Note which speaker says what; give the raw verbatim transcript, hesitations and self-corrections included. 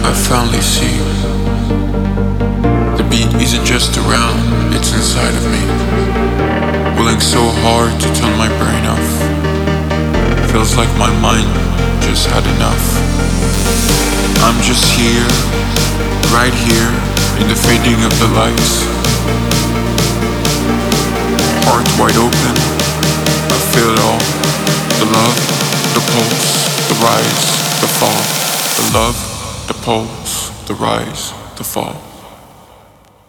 Speaker 1: I finally see the beat isn't just around, it's inside of me. Willing so hard to turn my brain off. Feels like my mind just had enough. I'm just here, right here, in the fading of the lights. Heart wide open, I feel it all. The love, the pulse, the rise, the fall. The love, the pulse, the rise, the fall.